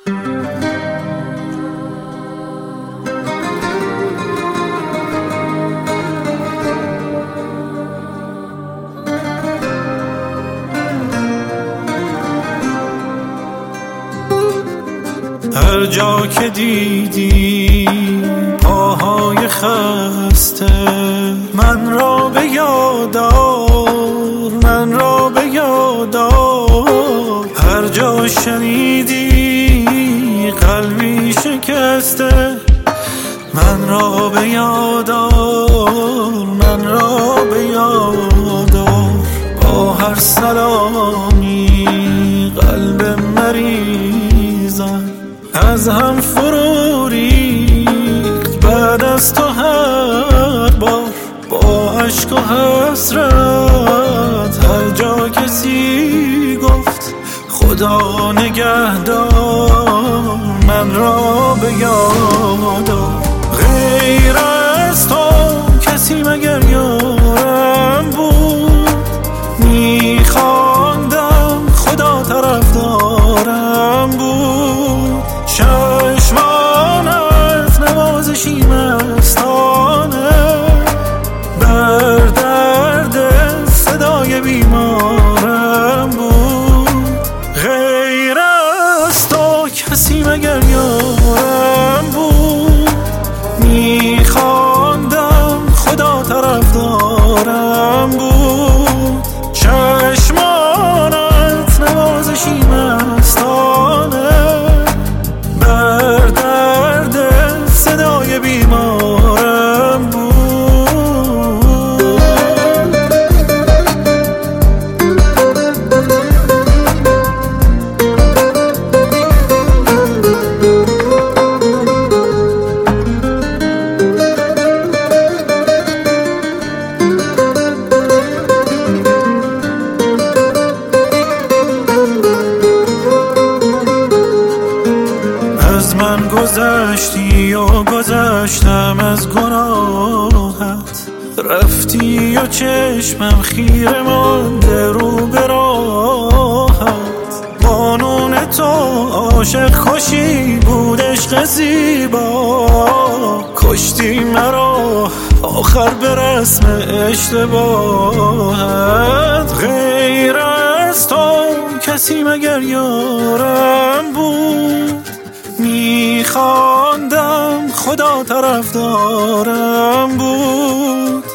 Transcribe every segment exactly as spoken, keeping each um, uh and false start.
هر جا که دیدی پاهای خسته، من را به یاد آور، من را به یاد آور. هر جا شنیدی قلبی شکسته، من را به یاد آور، من را به یاد آور. با هر سلامی قلب مریضم از هم فرو ریخت بعد از تو هر بار. با عشق و حسرت هر جا کسی گفت خدا نگهدار، من را به یاد آور. غیر از تو کسی مگر یارم بود، میخواندم خدا طرفدارم بود. چشمانت نوازشی مستانه، بر درد صدای بیمارم بود. غیر از تو کسی مگر یارم بود، میخواندم خدا طرفدارم بود. چشمانت نوازشی مستانه، بر درد صدای بیمارم بود. از من گذشتی و گذشتم از گناهت، رفتی و چشمم خیره مانده رو به راهت. قانون تو عاشق کشی بود، عشق زیبا کشتی مرا آخر به رسم اشتباهت. غیر از تو کسی مگر یارم بود، میخواندم خدا طرفدارم بود.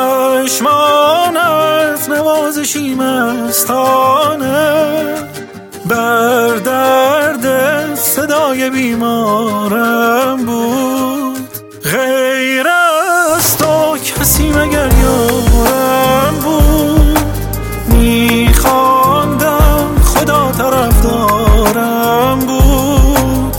چشمانت نوازشی مستانه، بر درد صدای بیمارم بود. غیر از تو کسی مگر یارم بود، میخواندم خدا طرفدارم بود.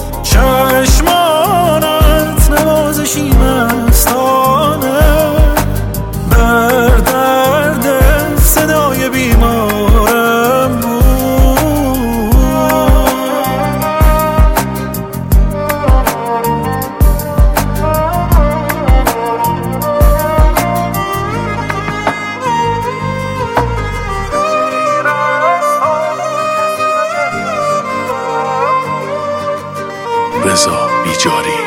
چشمانت نوازشی مستانه، بر درد صدای بیمارم بود. رضا بیجاری.